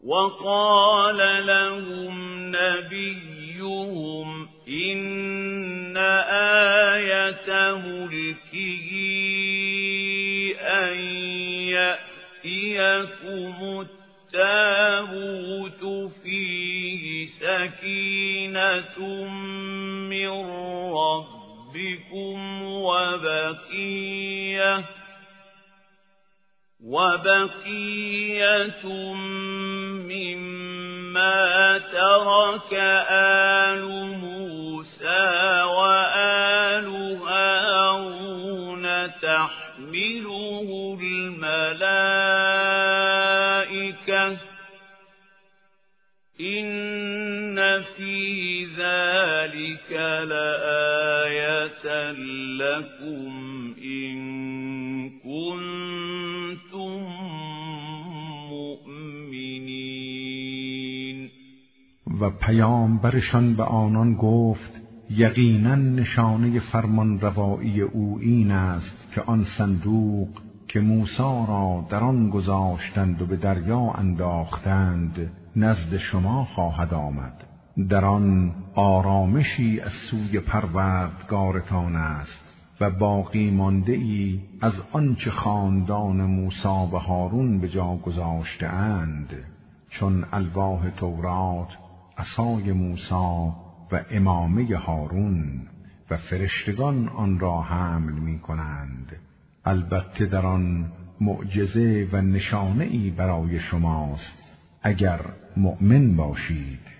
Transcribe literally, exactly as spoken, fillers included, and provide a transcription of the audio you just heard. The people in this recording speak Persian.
وقال لهم نبيهم إن آية ملكه أن يأتيكم التابوت فيه سكينة من ربكم وبقية وبقية مما ترك آل موسى وآل هارون تحمله الملائكة إن في ذلك لآية لكم إن كنتم مؤمنين. و پیامبرشان به آنان گفت یقینا نشانه فرمان روایی او این است که آن صندوق که موسی را در آن گذاشتند و به دریا انداختند نزد شما خواهد آمد. در آن آرامشی از سوی پروردگارتان است و باقی مانده ای از آنچه خاندان موسی و هارون به جا گذاشته اند، چون الواح تورات، عصای موسی و امامه هارون و فرشتگان آن را حمل می کنند. البته در آن معجزه و نشانه ای برای شماست اگر مؤمن باشید.